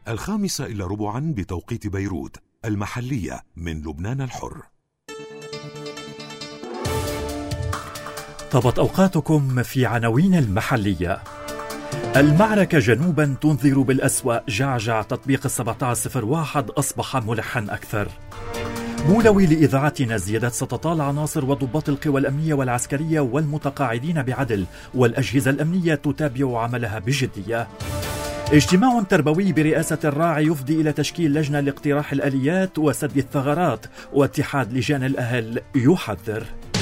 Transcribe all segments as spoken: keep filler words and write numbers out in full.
الخامسة إلى ربعا بتوقيت بيروت المحلية من لبنان الحر. طابت أوقاتكم في عناوين المحلية. المعركة جنوبا تنذر بالأسوأ، جعجع تطبيق السبعة عشر صفر واحد أصبح ملحا أكثر. مولوي لإذاعتنا زيادة ستطال عناصر وضباط القوى الأمنية والعسكرية والمتقاعدين بعدل، والأجهزة الأمنية تتابع عملها بجدية. اجتماع تربوي برئاسة الراعي يفضي إلى تشكيل لجنة لاقتراح الآليات وسد الثغرات، واتحاد لجان الأهل يحذر.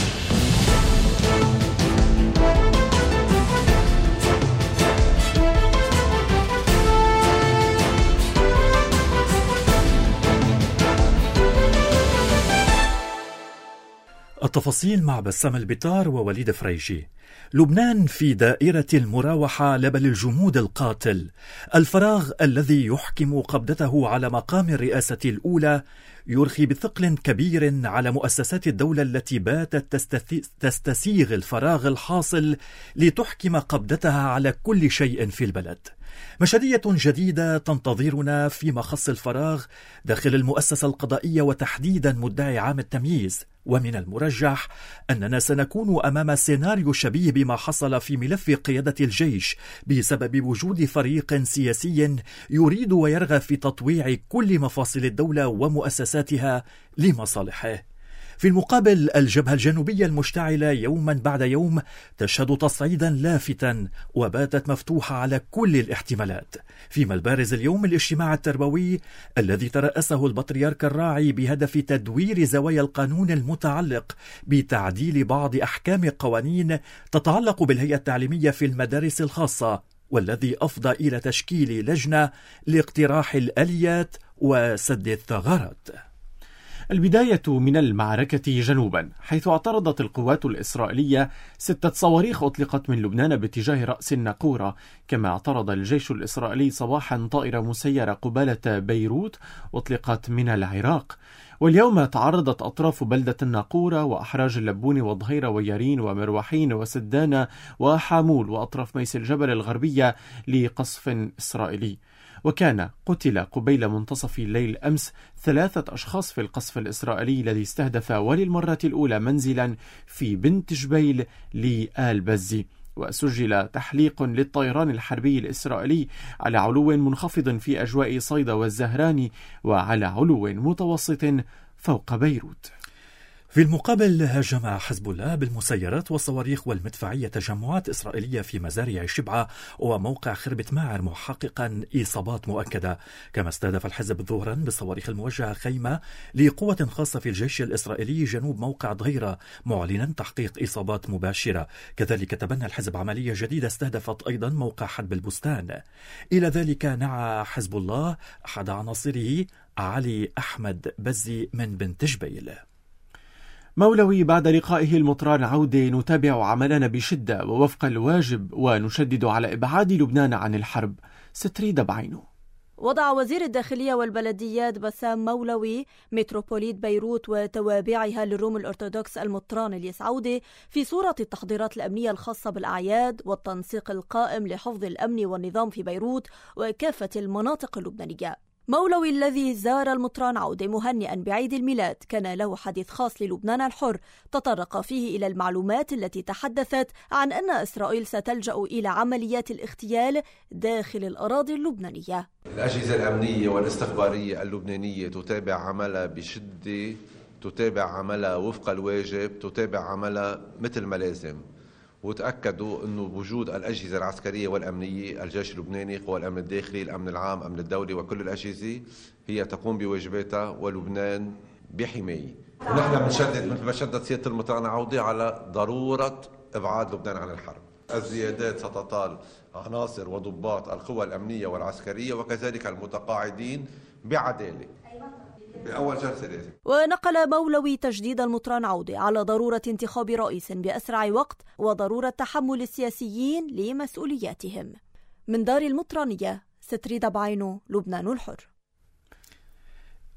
التفاصيل مع بسام البطار ووليد فريشي. لبنان في دائرة المراوحة لبل الجمود القاتل. الفراغ الذي يحكم قبضته على مقام الرئاسة الأولى يرخي بثقل كبير على مؤسسات الدولة التي باتت تستسيغ الفراغ الحاصل لتحكم قبضتها على كل شيء في البلد. مشهدية جديدة تنتظرنا فيما خص الفراغ داخل المؤسسة القضائية وتحديدا مدعي عام التمييز، ومن المرجح أننا سنكون أمام سيناريو شبيه بما حصل في ملف قيادة الجيش بسبب وجود فريق سياسي يريد ويرغب في تطويع كل مفاصل الدولة ومؤسساتها لمصالحه. في المقابل الجبهة الجنوبية المشتعلة يوما بعد يوم تشهد تصعيدا لافتا وباتت مفتوحة على كل الاحتمالات، فيما البارز اليوم الاجتماع التربوي الذي ترأسه البطريرك الراعي بهدف تدوير زوايا القانون المتعلق بتعديل بعض أحكام قوانين تتعلق بالهيئة التعليمية في المدارس الخاصة، والذي أفضى إلى تشكيل لجنة لاقتراح الآليات وسد الثغرات. البداية من المعركة جنوبا، حيث اعترضت القوات الإسرائيلية ستة صواريخ أطلقت من لبنان باتجاه رأس الناقورة، كما اعترض الجيش الإسرائيلي صباحا طائرة مسيرة قبالة بيروت أطلقت من العراق. واليوم تعرضت أطراف بلدة الناقورة وأحراج اللبون وظهيرة ويارين ومروحين وسدانة وحامول وأطراف ميس الجبل الغربية لقصف إسرائيلي. وكان قتل قبيل منتصف الليل أمس ثلاثة أشخاص في القصف الإسرائيلي الذي استهدف وللمرة الأولى منزلا في بنت جبيل لآل بزي. وسجل تحليق للطيران الحربي الإسرائيلي على علو منخفض في أجواء صيدا والزهراني وعلى علو متوسط فوق بيروت. في المقابل هاجم حزب الله بالمسيرات والصواريخ والمدفعية تجمعات إسرائيلية في مزارع شبعة وموقع خربة ماعر، محققا إصابات مؤكدة. كما استهدف الحزب ظهرا بالصواريخ الموجهة خيمة لقوة خاصة في الجيش الإسرائيلي جنوب موقع ظهيرة، معلنا تحقيق إصابات مباشرة. كذلك تبنى الحزب عملية جديدة استهدفت أيضا موقع حدب البستان. إلى ذلك نعى حزب الله أحد عناصره علي أحمد بزي من بنت جبيل. مولوي بعد لقائه المطران عودة: نتابع عملنا بشدة ووفق الواجب ونشدد على إبعاد لبنان عن الحرب. ستريد بعينه. وضع وزير الداخلية والبلديات بسام مولوي متروبوليت بيروت وتوابعها للروم الأرثوذكس المطران الياس عودة في صورة التحضيرات الأمنية الخاصة بالأعياد والتنسيق القائم لحفظ الأمن والنظام في بيروت وكافة المناطق اللبنانية. مولوي الذي زار المطران عودة مهنئا بعيد الميلاد كان له حديث خاص للبنان الحر تطرق فيه إلى المعلومات التي تحدثت عن أن إسرائيل ستلجأ إلى عمليات الاغتيال داخل الأراضي اللبنانية. الأجهزة الأمنية والاستخبارية اللبنانية تتابع عملها بشدة، تتابع عملها وفق الواجب، تتابع عملها مثل ما لازم. وتأكدوا أنه بوجود الأجهزة العسكرية والأمنية، الجيش اللبناني، قوى الأمن الداخلي، الأمن العام، أمن الدولي، وكل الأجهزة هي تقوم بواجباتها ولبنان بحماية. ونحن بنشدد مثل ما شدد سيادة المطران عودة على ضرورة إبعاد لبنان عن الحرب. الزيادات ستطال عناصر وضباط القوى الأمنية والعسكرية وكذلك المتقاعدين بعدالة. بأول جلسة لازم. ونقل مولوي تجديد المطران عودة على ضرورة انتخاب رئيس بأسرع وقت وضرورة تحمل السياسيين لمسؤولياتهم. من دار المطرانية، ستريد بعينه، لبنان الحر.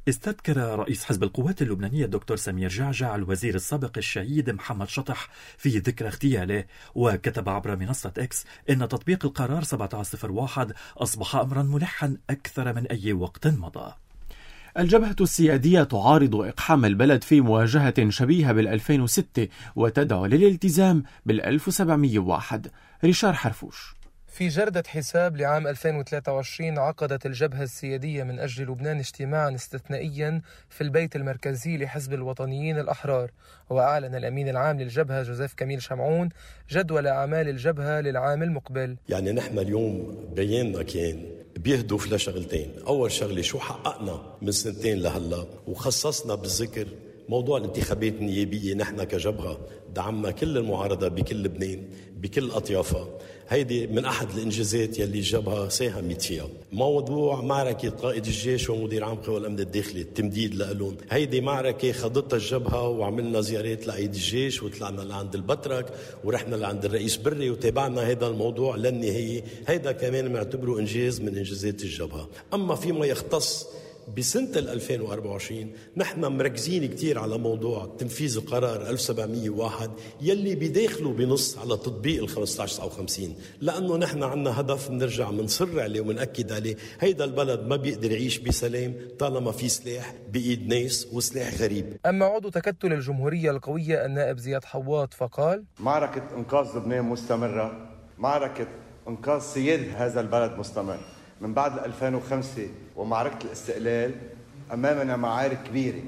استذكر رئيس حزب القوات اللبنانية الدكتور سمير جعجع الوزير السابق الشهيد محمد شطح في ذكرى اغتياله، وكتب عبر منصة إكس إن تطبيق القرار سبعة عشر صفر واحد أصبح أمرا ملحا أكثر من أي وقت مضى. الجبهة السيادية تعارض إقحام البلد في مواجهة شبيهة بالألفين وستة وتدعو للالتزام بالألف وسبعمئة وواحد. ريشار حرفوش. في جردة حساب لعام ألفين وثلاثة وعشرين عقدت الجبهة السيادية من أجل لبنان اجتماعا استثنائيا في البيت المركزي لحزب الوطنيين الأحرار، وأعلن الأمين العام للجبهة جوزيف كميل شمعون جدول أعمال الجبهة للعام المقبل. يعني نحن اليوم بياننا كان بيهدف لشغلتين. أول شغلة شو حققنا من سنتين لهلا، وخصصنا بالذكر موضوع الانتخابات النيابية. نحن كجبهة دعمنا كل المعارضة بكل لبنان بكل أطيافها، هيدي من أحد الإنجازات يلي الجبهة ساهمت فيها. موضوع معركة قائد الجيش ومدير عام قوى الأمن الداخلي، التمديد لهم، هيدي معركة خضتها الجبهة، وعملنا زيارات لقائد الجيش وطلعنا لعند البطرك ورحنا لعند الرئيس بري وتابعنا هذا الموضوع للنهاية. هيدا كمان بنعتبره إنجاز من إنجازات الجبهة. أما فيما يختص بسنة ألفين وأربعة وعشرين نحن مركزين كتير على موضوع تنفيذ القرار ألف وسبعمئة وواحد يلي بداخله بنص على تطبيق ال خمسة عشر تسعة وخمسين، لأنه نحن عنا هدف بنرجع منصر عليه ومنأكد عليه. هيدا البلد ما بيقدر يعيش بسلام طالما في سلاح بإيد ناس وسلاح غريب. أما عضو تكتل الجمهورية القوية النائب زياد حواط فقال: معركة إنقاذ لبنان مستمرة، معركة إنقاذ سيادة هذا البلد مستمر. من بعد ألفين وخمسة ومعركة الاستقلال أمامنا معارك كبيرة،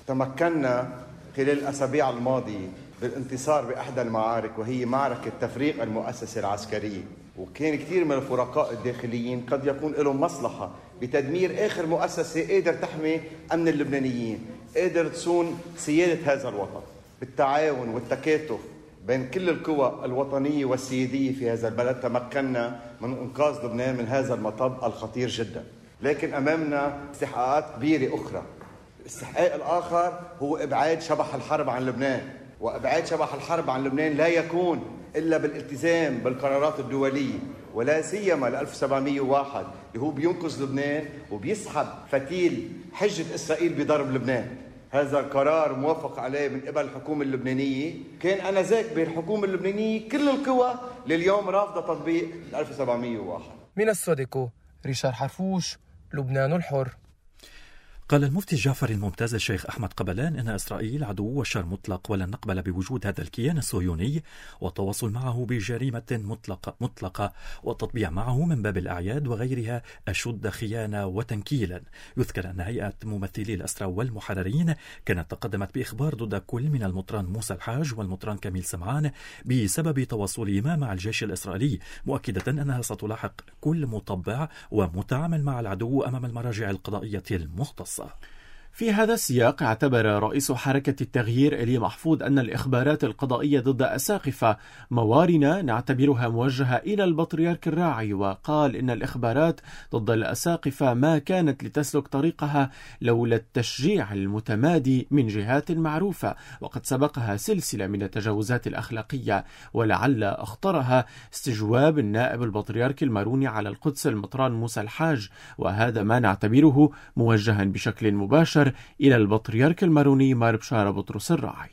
تمكنا خلال الأسابيع الماضية بالانتصار بإحدى المعارك وهي معركة تفريق المؤسسة العسكرية، وكان كثير من الفرقاء الداخليين قد يكون لهم مصلحة بتدمير آخر مؤسسة قادر تحمي أمن اللبنانيين، قادر تصون سيادة هذا الوطن. بالتعاون والتكاتف بين كل القوى الوطنية والسيادية في هذا البلد تمكنا من إنقاذ لبنان من هذا المطب الخطير جدا. لكن أمامنا استحقاقات كبيرة أخرى. الاستحقاق الآخر هو إبعاد شبح الحرب عن لبنان، وإبعاد شبح الحرب عن لبنان لا يكون إلا بالالتزام بالقرارات الدولية، ولا سيما ل ألف وسبعمئة وواحد اللي هو بينقذ لبنان وبيسحب فتيل حجة إسرائيل بضرب لبنان. هذا القرار موافق عليه من قبل الحكومة اللبنانية، كان آنذاك بالحكومة اللبنانية كل القوى لليوم رافضة تطبيق ألف وسبعمئة وواحد. من السوديكو، ريشار حرفوش، لبنان الحر. قال المفتي جعفر الممتاز الشيخ أحمد قبلان إن إسرائيل عدو وشر مطلق، ولن نقبل بوجود هذا الكيان الصهيوني والتواصل معه بجريمة مطلقة مطلقة والتطبيع معه من باب الأعياد وغيرها أشد خيانة وتنكيلا. يذكر أن هيئة ممثلي الأسرى والمحررين كانت تقدمت بإخبار ضد كل من المطران موسى الحاج والمطران كميل سمعان بسبب تواصلهما مع الجيش الإسرائيلي، مؤكدة أنها ستلاحق كل مطبع ومتعامل مع العدو أمام المراجع القضائية المختصة. في هذا السياق اعتبر رئيس حركة التغيير إلي محفوظ أن الإخبارات القضائية ضد أساقفة موارنة نعتبرها موجهة إلى البطريرك الراعي، وقال إن الإخبارات ضد الأساقفة ما كانت لتسلك طريقها لولا التشجيع المتمادي من جهات معروفة، وقد سبقها سلسلة من التجاوزات الأخلاقية، ولعل أخطرها استجواب النائب البطريرك الماروني على القدس المطران موسى الحاج، وهذا ما نعتبره موجها بشكل مباشر إلى البطريرك الماروني مار بشارة بطرس الراعي.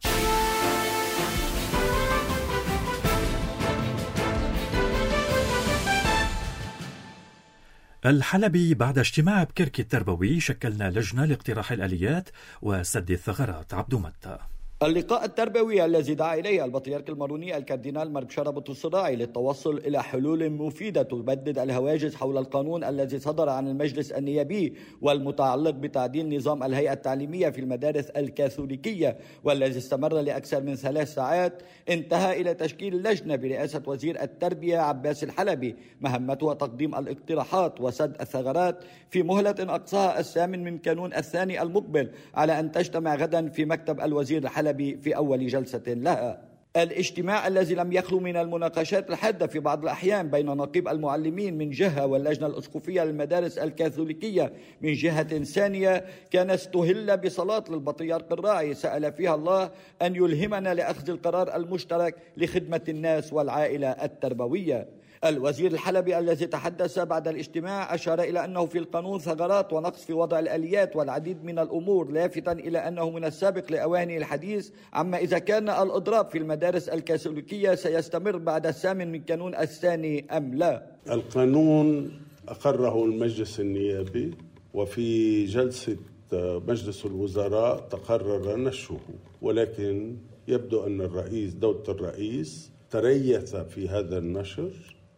الحلبي: بعد اجتماع بكركي التربوي شكلنا لجنة لاقتراح الآليات وسد الثغرات. عبدو متى. اللقاء التربوي الذي دعا إليه البطريرك الماروني الكاردينال مار بشارة بطرس الراعي للتوصل إلى حلول مفيدة تبدد الهواجس حول القانون الذي صدر عن المجلس النيابي والمتعلق بتعديل نظام الهيئة التعليمية في المدارس الكاثوليكية، والذي استمر لأكثر من ثلاث ساعات، انتهى إلى تشكيل لجنة برئاسة وزير التربية عباس الحلبي مهمتها تقديم الاقتراحات وسد الثغرات في مهلة أقصاها الثامن من كانون الثاني المقبل، على أن تجتمع غدا في مكتب الوزير الحلبي في أول جلسة لها. الاجتماع الذي لم يخلو من المناقشات الحادة في بعض الأحيان بين نقيب المعلمين من جهة واللجنة الأسقفية للمدارس الكاثوليكية من جهة ثانية كان استهل بصلاة للبطريرك الراعي سأل فيها الله أن يلهمنا لأخذ القرار المشترك لخدمة الناس والعائلة التربوية. الوزير الحلبي الذي تحدث بعد الاجتماع أشار إلى أنه في القانون ثغرات ونقص في وضع الآليات والعديد من الأمور، لافتا إلى أنه من السابق لأواني الحديث عما إذا كان الإضراب في المدارس الكاثوليكية سيستمر بعد الثامن من كانون الثاني أم لا. القانون أقره المجلس النيابي، وفي جلسة مجلس الوزراء تقرر نشره، ولكن يبدو أن الرئيس دولة الرئيس تريث في هذا النشر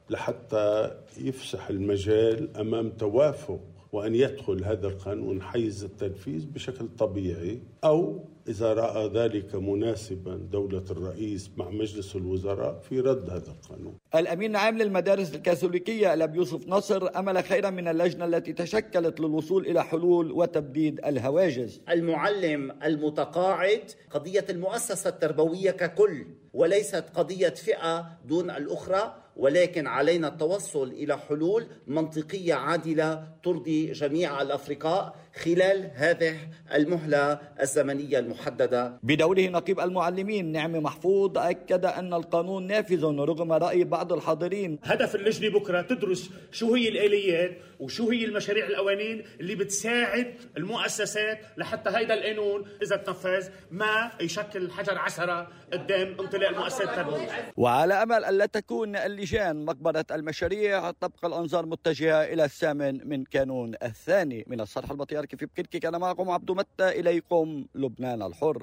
لحتى يفسح المجال أمام توافق وأن يدخل هذا القانون حيز التنفيذ بشكل طبيعي، أو إذا رأى ذلك مناسبا دولة الرئيس مع مجلس الوزراء في رد هذا القانون. الأمين العام للمدارس الكاثوليكية الأب يوسف نصر أمل خيرا من اللجنة التي تشكلت للوصول إلى حلول وتبديد الهواجس. المعلم المتقاعد قضية المؤسسة التربوية ككل، وليست قضية فئة دون الأخرى، ولكن علينا التوصل إلى حلول منطقية عادلة ترضي جميع الأفرقاء خلال هذه المهلة الزمنية المحددة. بدوره نقيب المعلمين نعمي محفوظ أكد أن القانون نافذ رغم رأي بعض الحاضرين. هدف اللجنة بكرة تدرس شو هي الآليات وشو هي المشاريع القوانين اللي بتساعد المؤسسات لحتى هيدا القانون إذا تنفذ ما يشكل حجر عثرة قدام انطلاق المؤسسات التربوية. وعلى أمل ألا تكون اللجان مقبرة المشاريع، تبقى الأنظار متجهة إلى الثامن من كانون الثاني. من الصرح البطياركي في بكركي كان معكم عبد متى، إليكم لبنان الحر.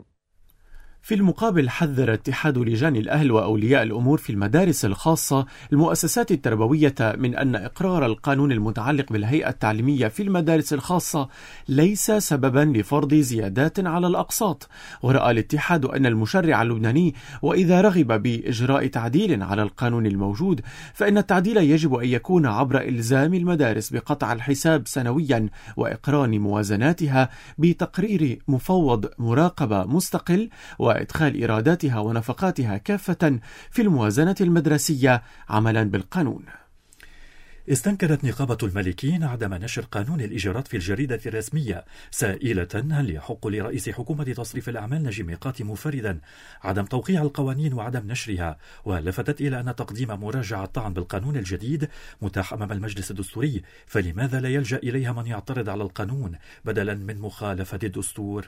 في المقابل حذر اتحاد لجان الأهل وأولياء الأمور في المدارس الخاصة المؤسسات التربوية من أن إقرار القانون المتعلق بالهيئة التعليمية في المدارس الخاصة ليس سببا لفرض زيادات على الأقساط. ورأى الاتحاد أن المشرع اللبناني وإذا رغب بإجراء تعديل على القانون الموجود فإن التعديل يجب أن يكون عبر إلزام المدارس بقطع الحساب سنويا وإقران موازناتها بتقرير مفوض مراقبة مستقل و وإدخال إيراداتها ونفقاتها كافة في الموازنة المدرسية عملا بالقانون. استنكرت نقابة المالكين عدم نشر قانون الإيجارات في الجريدة الرسمية، سائلة هل يحق لرئيس حكومة تصريف الأعمال نجم ميقاتي منفردا عدم توقيع القوانين وعدم نشرها، ولفتت إلى أن تقديم مراجعة طعن بالقانون الجديد متاح أمام المجلس الدستوري، فلماذا لا يلجأ إليها من يعترض على القانون بدلا من مخالفة الدستور؟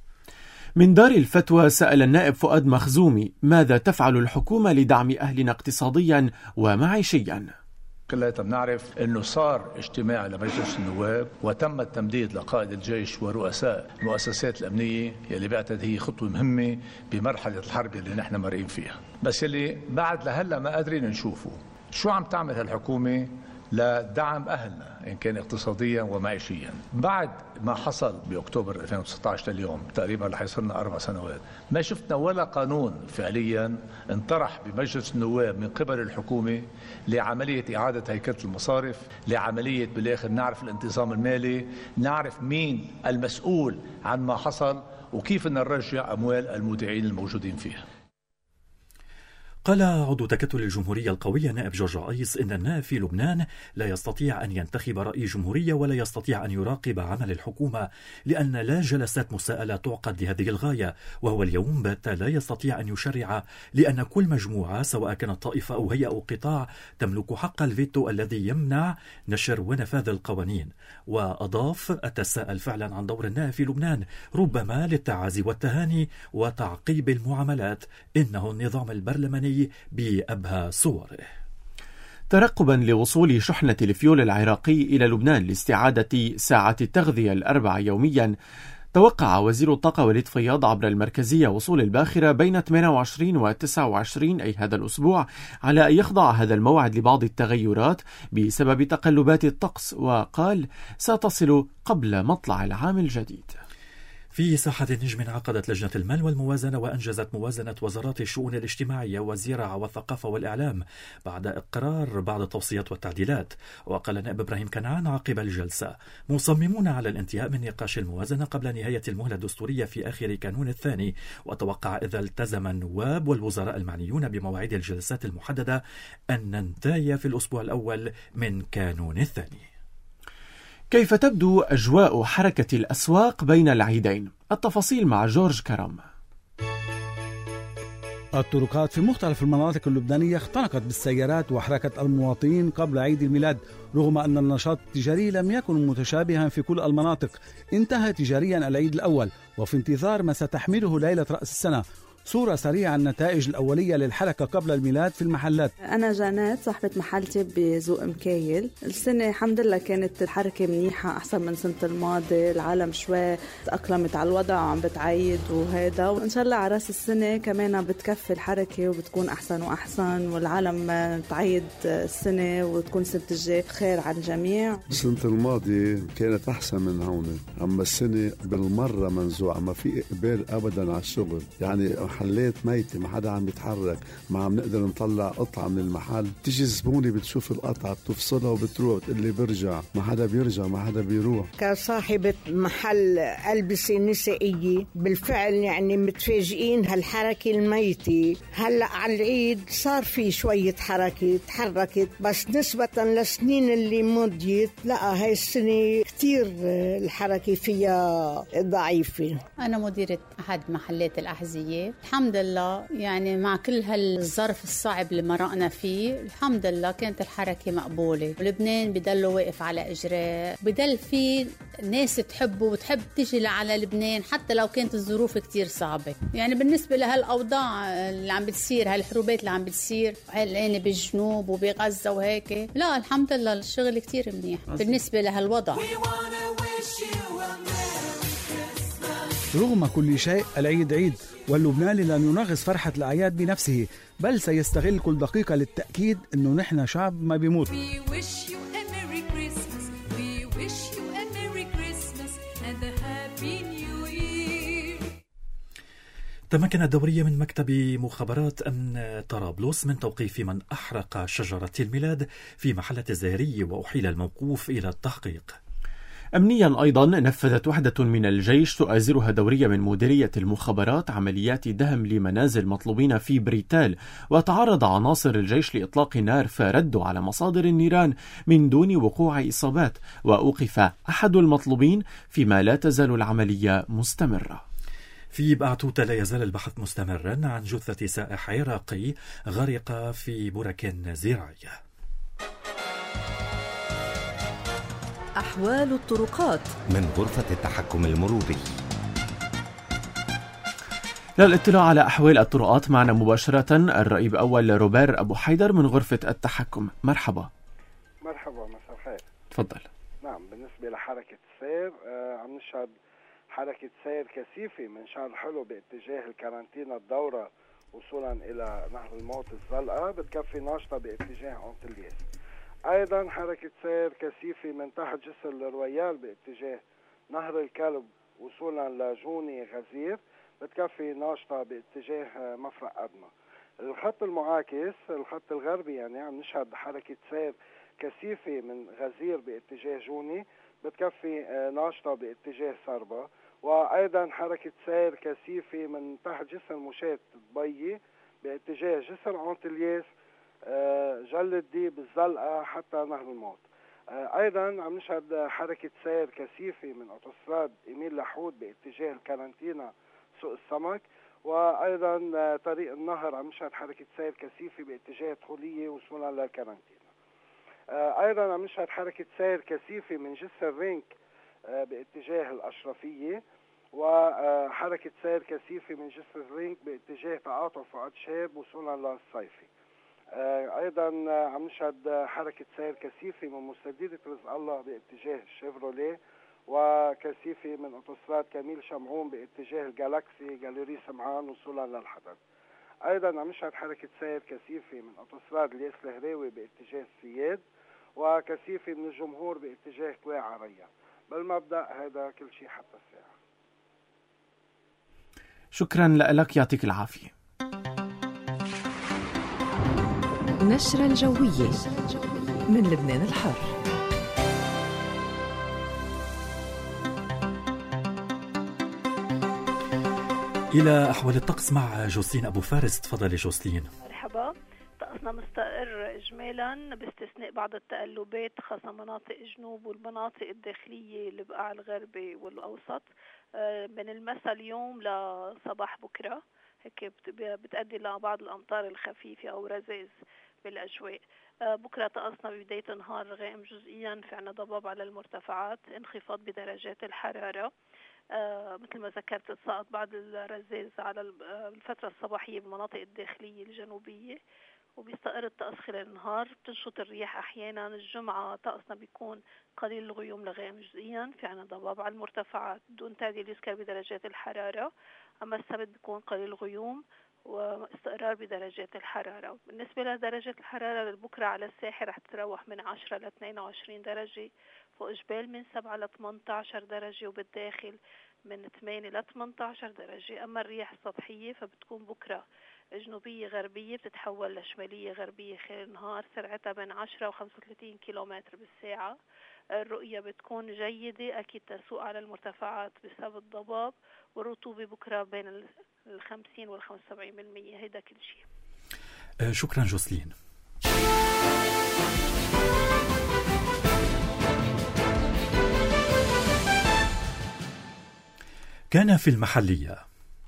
من دار الفتوى سأل النائب فؤاد مخزومي ماذا تفعل الحكومة لدعم أهلنا اقتصاديا ومعيشيا. كلنا بنعرف انه صار اجتماع لمجلس النواب وتم التمديد لقائد الجيش ورؤساء المؤسسات الامنيه يلي بعتقد هي خطوه مهمه بمرحله الحرب اللي نحن مرقين فيها، بس اللي بعد لهلا ما قادرين نشوفه شو عم تعمل هالحكومه لدعم أهلنا إن كان اقتصاديا ومعيشيا. بعد ما حصل بأكتوبر ألفين وتسعة عشر اليوم تقريبا رح يصيرنا أربع سنوات ما شفنا ولا قانون فعليا انطرح بمجلس النواب من قبل الحكومة لعملية إعادة هيكلة المصارف، لعملية بالآخر نعرف الانتظام المالي، نعرف مين المسؤول عن ما حصل وكيف نرجع أموال المودعين الموجودين فيها. قال عضو تكتل الجمهورية القوية نائب جورج عيس إن النائب في لبنان لا يستطيع أن ينتخب رئيس جمهورية ولا يستطيع أن يراقب عمل الحكومة لأن لا جلسات مساءلة تعقد لهذه الغاية، وهو اليوم بات لا يستطيع أن يشرع لأن كل مجموعة سواء كانت طائفة أو هيئة أو قطاع تملك حق الفيتو الذي يمنع نشر ونفاذ القوانين. وأضاف أتساءل فعلا عن دور النائب في لبنان ربما للتعازي والتهاني وتعقيب المعاملات، إنه النظام البرلماني بأبهى صوره. ترقبا لوصول شحنة الفيول العراقي إلى لبنان لاستعادة ساعة التغذية الأربع يوميا، توقع وزير الطاقة وليد فياض عبر المركزية وصول الباخرة بين ثمانية وعشرين و تسعة وعشرين أي هذا الأسبوع، على أن يخضع هذا الموعد لبعض التغيرات بسبب تقلبات الطقس، وقال ستصل قبل مطلع العام الجديد. في ساحة النجم عقدت لجنة المال والموازنة وأنجزت موازنة وزارات الشؤون الاجتماعية والزراعة والثقافة والإعلام بعد إقرار بعض التوصيات والتعديلات. وقال نائب إبراهيم كنعان عقب الجلسة مصممون على الانتهاء من نقاش الموازنة قبل نهاية المهلة الدستورية في آخر كانون الثاني، وتوقع إذا التزم النواب والوزراء المعنيون بمواعيد الجلسات المحددة أن ننتهي في الأسبوع الأول من كانون الثاني. كيف تبدو أجواء حركة الأسواق بين العيدين؟ التفاصيل مع جورج كرم. الطرقات في مختلف المناطق اللبنانية اختنقت بالسيارات وحركة المواطنين قبل عيد الميلاد، رغم أن النشاط التجاري لم يكن متشابها في كل المناطق. انتهى تجاريا العيد الأول، وفي انتظار ما ستحمله ليلة رأس السنة. صورة سريعة عن النتائج الأولية للحركة قبل الميلاد في المحلات. أنا جانات صاحبة محلتي بذوق مكايل. السنة الحمد لله كانت الحركة منيحة أحسن من سنة الماضي، العالم شوي تأقلمت على الوضع وعم بتعيد وهذا، وإن شاء الله على رأس السنة كمان بتكفي الحركة وبتكون أحسن وأحسن، والعالم تعيد السنة وتكون سنة الجاي خير على الجميع. سنة الماضي كانت أحسن من هون، أما السنة بالمرة منزوعة، ما في إقبال أبدا على الشغل، يعني محلات ميتة، ما حدا عم يتحرك، ما عم نقدر نطلع قطعة من المحل. تيجي زبونة بتشوف القطعة بتفصلها وبتروح، بتقلي برجع، ما حدا بيرجع، ما حدا بيروح. كصاحبة محل ألبسة نسائية بالفعل يعني متفاجئين هالحركة الميتة. هلأ على العيد صار في شوية حركة تحركت، بس نسبة للسنين اللي مضيت لا، هاي السنة كتير الحركة فيها ضعيفة. أنا مديرة أحد محلات الأحذية. الحمد لله يعني مع كل هالظرف الصعب اللي مرقنا فيه الحمد لله كانت الحركة مقبولة. لبنان بدل واقف على إجراء، بدل في ناس تحبه وتحب تجي على لبنان حتى لو كانت الظروف كتير صعبة. يعني بالنسبة لهالأوضاع اللي عم بتصير، هالحروبات اللي عم بتصير الآن بالجنوب وبغزة وهيك، لا الحمد لله الشغل كتير منيح بالنسبة لهالوضع. رغم كل شيء العيد عيد، واللبناني لن ينغص فرحة الأعياد بنفسه، بل سيستغل كل دقيقة للتأكيد أنه نحن شعب ما بيموت. تمكن الدورية من مكتب مخابرات أمن طرابلس من توقيف من أحرق شجرة الميلاد في محلة الزهري، وأحيل الموقوف إلى التحقيق. أمنيا أيضا نفذت وحدة من الجيش تؤازرها دورية من مديرية المخابرات عمليات دهم لمنازل مطلوبين في بريتال، وتعرض عناصر الجيش لإطلاق نار فردوا على مصادر النيران من دون وقوع إصابات، وأوقف أحد المطلوبين فيما لا تزال العملية مستمرة. في بعتوتة لا يزال البحث مستمرا عن جثة سائح عراقي غرق في برك زراعية. أحوال الطرقات من غرفة التحكم المروري. للاطلاع على أحوال الطرقات معنا مباشرة الرئيب أول روبير أبو حيدر من غرفة التحكم. مرحبا. مرحبا، مساء الخير. تفضل. نعم، بالنسبة لحركة السير آه عم نشهد حركة سير كثيفة من شارع الحلو باتجاه الكارانتينا الدورة وصولا إلى نهر الموت الزلقة، بتكفي ناشطة باتجاه أنطلياس. أيضا حركة سير كثيفة من تحت جسر الرويال باتجاه نهر الكلب وصولا لجوني غزير، بتكفي ناشطة باتجاه مفرق أدنى. الخط المعاكس الخط الغربي يعني عم نشهد حركة سير كثيفة من غزير باتجاه جوني، بتكفي ناشطة باتجاه سربا. وأيضا حركة سير كثيفة من تحت جسر مشاة ضبية باتجاه جسر أنطلياس، جلة ديب الزلقة حتى نهر الموت. أيضا عم نشهد حركة سير كثيفة من أوتوستراد إميل لحود باتجاه الكارانتينا سوق السمك، وأيضا طريق النهر عم نشهد حركة سير كثيفة باتجاه دخولية وصولا للكارانتينا. أيضا عم نشهد حركة سير كثيفة من جسر رينك باتجاه الأشرفية، وحركة سير كثيفة من جسر رينك باتجاه تعاطف فؤاد شاب وصولا للصيفي. أيضا عم نشهد حركة سير كثيفة من مستديرة رزق الله باتجاه الشيفروليه، وكثيفة من أوتوستراد كميل شمعون باتجاه الجالاكسي جاليري سمعان وصولا للحدث. أيضا عم نشهد حركة سير كثيفة من أوتوستراد الياس الهراوي باتجاه السياد، وكثيفة من الجمهور باتجاه كواع عريا. بالمبدأ هذا كل شيء حتى الساعة. شكرا لك، يعطيك العافية. نشرة الجوية من لبنان الحر. إلى أحوال الطقس مع جوسلين أبو فارس. تفضلي جوسلين. مرحبا. طقسنا مستقر إجمالا باستثناء بعض التقلبات خاصة مناطق الجنوب والمناطق الداخلية البقاع الغربي والأوسط من المساء اليوم لصباح بكرة. هيك بتؤدي لبعض الأمطار الخفيفة أو رذاذ بالأجواء. بكرة طقسنا ببداية النهار غائم جزئيا، في عنا ضباب على المرتفعات، انخفاض بدرجات الحرارة. آه مثل ما ذكرت تساقط بعض الرذاذ على الفترة الصباحية بالمناطق الداخلية الجنوبية، وبيستقر الطقس خلال النهار. بتنشط الرياح أحيانا. الجمعة طقسنا بيكون قليل الغيوم لغائم جزئيا، في عنا ضباب على المرتفعات دون تعديل يذكر بدرجات الحرارة. أما السبت بيكون قليل الغيوم واستقرار بدرجات الحرارة. بالنسبة لدرجة الحرارة لبكرة على الساحل رح تتراوح من عشرة ل اثنين وعشرين درجة، فوق جبال من سبعة ل ثمانية عشر درجة، وبالداخل من ثمانية ل ثمانية عشر درجة. أما الرياح السطحية فبتكون بكرة جنوبية غربية بتتحول لشمالية غربية خلال النهار، سرعتها بين عشرة و خمسة وثلاثين كيلومتر بالساعة. الرؤية بتكون جيدة، أكيد تسوق على المرتفعات بسبب الضباب، والرطوبة بكرة بين الخمسين والخمسة وسبعين بالمية. هيدا كل شيء. شكرا جوسلين. كان في المحلية.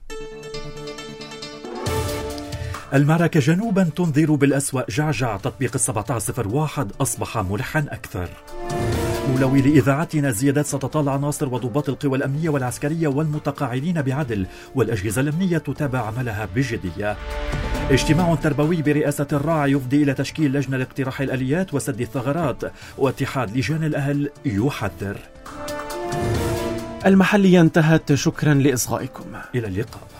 المعركة جنوبا تنذر بالأسوأ. جعجع تطبيق السبعة عشر صفر واحد أصبح ملحا أكثر. مولوي لإذاعتنا زيادات ستطال عناصر وضباط القوى الأمنية والعسكرية والمتقاعدين بعدل، والأجهزة الأمنية تتابع عملها بجدية. اجتماع تربوي برئاسة الراعي يفضي إلى تشكيل لجنة لاقتراح الآليات وسد الثغرات، واتحاد لجان الأهل يحذر. المحلية انتهت. شكرا لإصغائكم. إلى اللقاء.